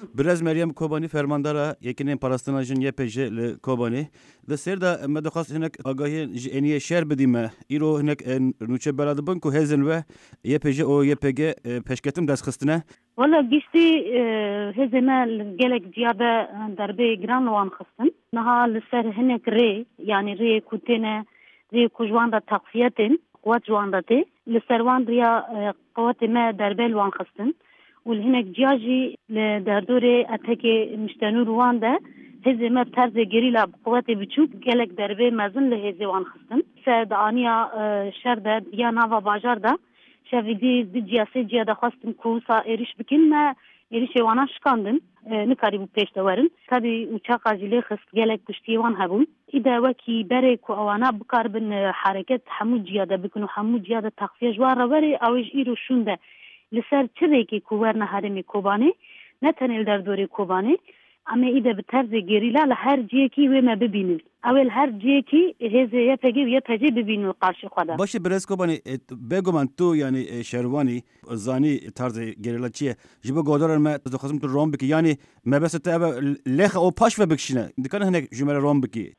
برز مریم کوبانی فرماندارا یکینین پاراستنا جن YPG ل کوبانی لسر دا مدخواست هناك آگاهی جنیه شهر بدیم ایرو هناك نوچه بلاد بنکو هزن و YPG او YPG پشکتم دست خستنه والله گشتی هزنا گلک جیابه دربه گران وان خستن نها لسر هناك ری یعنی ری کوتنه ری کوجوان دا تقفیتن قوات جوان داته لسروان ریا قوات ما دربه وان خستن والهناك جاجي لدردوري أتاكي مشتانو روان ده هزي ما بترز جريلا بقواتي بتشوك جالك دربي مازن لهزي وان خستن ساد آنيا شر ده بيا نافا باجار ده شافي دي جياسي جيا ده خواستن كوسا إيريش بكين ما إيريش وانا شكاندن نكاري بو بيش دورن تابي وچاقا جيلي خست جالك كشتي وان هبون إذا وكي بريك وأوانا بكار بن حركات حمود جيادة بكنو حمود جيادة تخفية جوار رواري أويج إيرو شون ده لسر چرکی کوورن هرمی کوبانی نه تنیل در دوری کوبانی اما ایده به طرز گریلا لهر جیکی و ما ببینیم اول هر جیکی هزه YPG ببینیم قارش خدا باشه برز کوبانی بگو من تو یعنی شهروانی زانی طرز گریلا چیه جبه گودار ما خواستم تو روم بکی یعنی ما بس تا لخ او پاش و بکشنه دکان هناك جمله روم بکی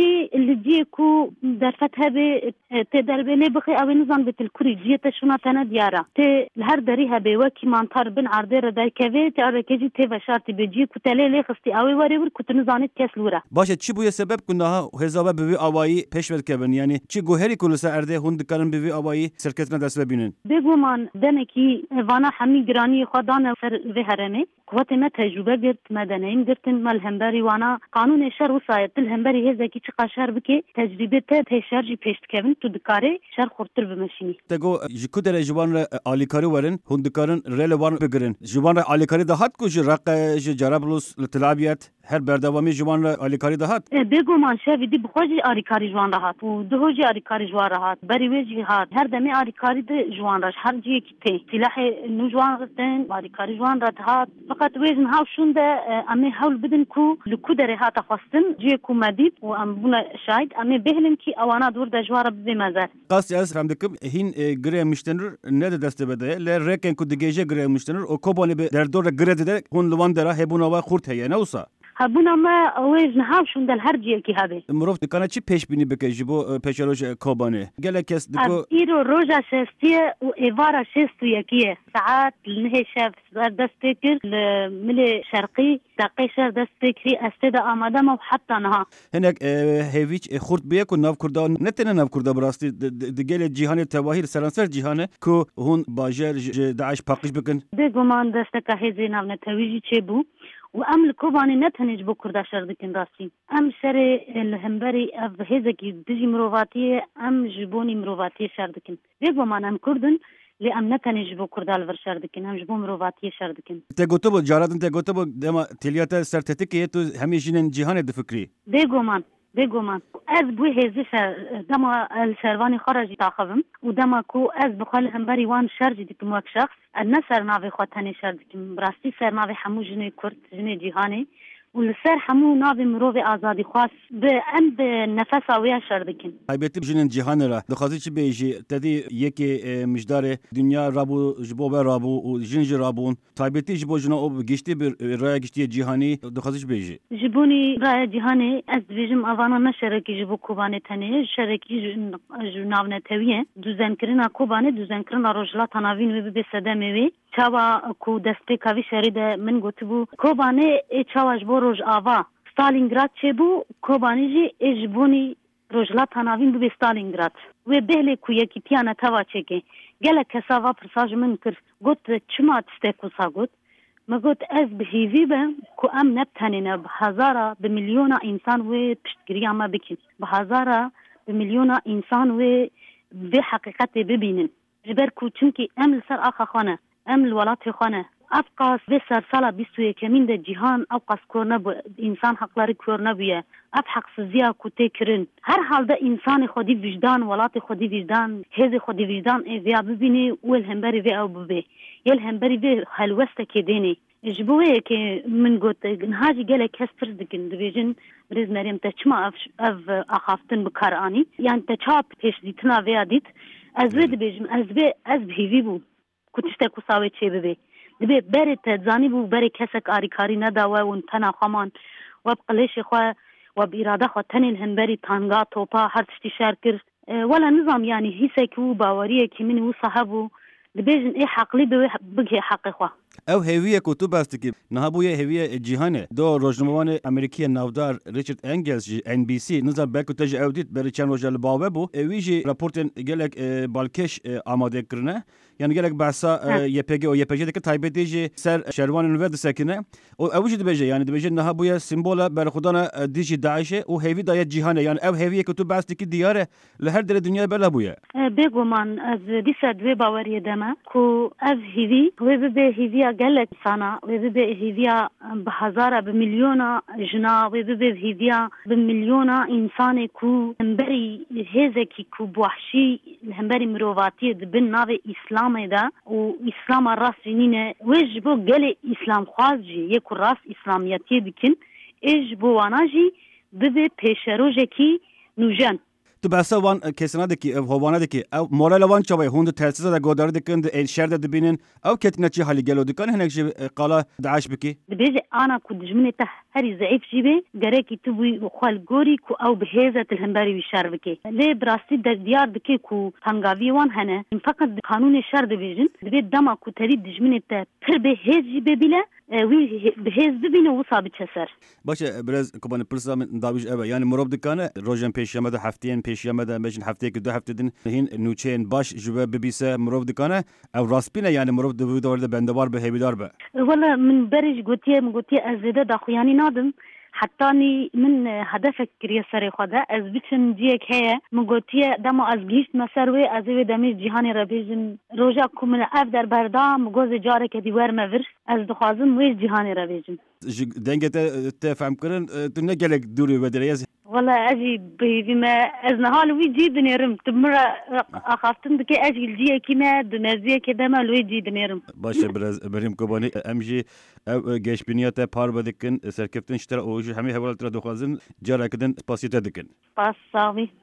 لجي كو درفتها تدربني بخي او نظام بتلكوري جيتا شونا تنا ديارا تي الهر دريها بوكي مانتار بن عردير داي كافي تاركجي تي بشارتي بيجي كتلي خستي اوي وري ور كنت نزانت كسلوره باشه چی بو سبب کنها حساب به اوایی پیشول کبن یعنی چی گوهری کولسا ارده هوند کارن به اوایی شرکتنا دست ببینن بگو من دنکی وانا حمی گرانی خدانه سر و هرمه قوت ما تجربه گرت مدنیم گرتن ملهمبری وانا قانون شر وصایت الهمبری هزکی چی قشر بکی تجربه ته شرجی پیشت کبن تو دکاره شر خورتر بمشینی تگو جکو در جوان آلیکاری ورن هوند کارن رل وان بگرن جوان آلیکاری دهات کو جرق جرابلوس لتلابیت هر بردوامی جوان آلیکاری دهات بگو من شوی دی بخوجی آلیکاری جوان دهات و دهوجی آلیکاری جوان دهات بری وجی هات هر دمی آلیکاری ده جوان راش هر جی کی سلاح نو جوان رتن آلیکاری جوان دهات فقط وزن هاو شون ده امی هول بدن کو لکو دره هات خواستن جی کو مدید و ام بنا شاید امی بهلم کی اوانا دور ده جوار بمزار قاس از فهمدکم هین گره مشتنر نه دست بده ل رکن کو دگیجه گره مشتنر او کوبانی به در دور گره ده هون لوان دره هبونا و خورت هي نوسا هبونا ما ویز نهاوشون دل هر جی کی هبه مروف دکانه چی پیش بینی بکه جبو پیشروش کوبانی گله کس دکو ایرو روجا شستیه و ایوارا شستو یکیه ساعات لنه شاف دست فکر مل شرقی دقیقه دست فکری استد آماده ما حتی نها هناك هیویچ خورد بیه ناف کردان نتنه ناف کرده براستی دگل جهان تواهیر سرانسر جهانه کو هون باجر داعش پاقش بکن بگو من دست که هزی ناف نتویجی چه بو و ام الكوباني نتهنج بو كردا شردكن راسي ام شر الهمبري اف هزكي دجي مروفاتيه ام جبوني مروفاتيه شردكن بيغو مان ام كردن لي ام نتهنج بو كردا الفر شردكن ام جبو مروفاتيه شردكن تگوتو بو جارات تگوتو بو دما تليات سرتتك تو همي جنن جهان دفكري بگو من از بو هزش دما الشرواني خرج تاخذم ودما كو از بخال همبري وان شرج ديكم وك شخص النسر نافي خوتاني شرج ديكم براستي سر نافي حمو جني كرد جني جهاني والسر حمو نافي مروفي آزادي خاص بأم بنفس آوية شردكن حيبتي بجنن جهان را دخازي چي بيجي تدي يكي مجدار دنيا رابو جبو رابو وجنج رابون حيبتي جبو جنا او گشتي برای گشتي جهاني دخازي چي بيجي جبوني رای جهاني از بيجم اوانا نشركي جبو كوباني تاني شركي جناونا تاوية دوزن كرنا كوباني دوزن كرنا روجلا تناوين وي بسدمي وي چاوا کو دسته کاوی شریده من گوتبو کوبانه چاواج بو روج آوا ستالینگراد چه بو کوبانه جی اجبونی روجلا تناوین بو ستالینگراد و بهله کو یکی پیانه توا چکه گله کساوا پرساج من کر گوت چما تسته کوسا گوت مگوت از بهیوی به کو ام نبتنینه بهزارا بمليون انسان و پشتگیری اما بکن بهزارا بمليون انسان و به حقیقت ببینن جبر کو چونکی ام لسر آخا خانه ام الولات خانه افقاس به سرسالا 21 من ده جهان افقاس کورنه بو انسان حقları کورنه بیه اف حق سزیا کوته کرن هر حال ده انسان خودی وجدان ولات خودی وجدان هز خودی وجدان ازیا ببینی ول همبری و او ببه یل همبری و حلوسته کې دینی جبوه که من گوت نهاجی گله کستر دکن دویجن برز مریم تچما اف اخافتن بکارانی یعنی تچاپ پیش دیتنا ویا دیت از ود بیجم از بهیوی بو کتشته کوساوی چه ببه دبي بري تزاني بو بري كسك آريكاري نداوه ونتنا خمان وبقليش خوا وبإرادة خوا تاني الهنبري تانغا توبا هر تشتي شاركر ولا نظام يعني هيسكو باوريه كمين وصحابو دبيجن اي حقلي بگه حق خوا او هویه کتب است که نهابوی هویه جهانه دو روزنامه‌وان امریکی ناودار ریچارد انگلز جی ان بی سی نظر بکو تج اودیت بر چند روز باوه بو ویجی راپورتن گلک بالکش آماده کرنه یعنی گلک بحثا یپگ او یپج دک تایبتی جی سر شروان ورد سکنه او اوجی دبیجه یعنی دبیجه نهابوی سیمبولا بر خدانا دیجی داعش او هوی دای جهانه یعنی او هویه کتب است که دیاره لهر در دنیا بلا بویا بگو من از دیسا دو باوری دما کو از هوی و به هوی گلک سانا و به هوی به هزار به میلیون جنا و به هوی به میلیون انسان کو همبری هزه کی کو بوحشی همبری مروواتی دبن ناو اسلام دا و اسلام راس جنینه وجبو گل اسلام خواجی یک راس اسلامیتی بکن اجبو واناجی به پیشروجه کی نوجن تو بحثا وان کسنا دکی هوانه دکی او مورال وان چوي هوند تلسيزه دا گودار دکند ان شهر دا دبینن او کتنا چی حالی گلو دکان هناك قالا داعش بکی بيجي انا كنت جمنته هري ضعيف جيبي غريكي تبوي وخال غوري كو او بهزه الهمباري بشربكي ليه براستي ديار دكي كو تنغاوي وان هنا فقط قانون الشر ديفيجن بيت دما كو تريد جمنته پر بهز جيبي بلا وی بهز ببینه و ثابت شسر باشه برز کوبان پرسا من داویج اوه یعنی مراب دکانه روزن پیشیامه ده هفتین پیشیامه ده مجن هفته که 2 هفته دین هین نوچین باش جوه ببیسه مراب دکانه او راسپینه یعنی مراب دو دورده بندوار به هیبیدار به ولا من برج گوتی ازده داخویانی نادم حتى من هدفك يسري خدا از بيتن ديك هي مغوتيه دمو از گيشت مسروي از دمي جهاني ربيجن روجا كومن افدر بردا مغوز جارك دي ور مفر از دخوازم ويش جهاني ربيجن دنگه تفهم كرن تنه گلك دوري بدرياز والله اجي بما ازنهال وي جي دنيرم تمر اخافتن دكي اجي الجي كيما دنزيه كده ما لوي جي دنيرم باشه برز بريم كوباني امجي او گيش بنياته پار بدكن سركفتن شتر اوج همي هولتر دخوازن جاركدن سپاسيته دكن پاس ساوي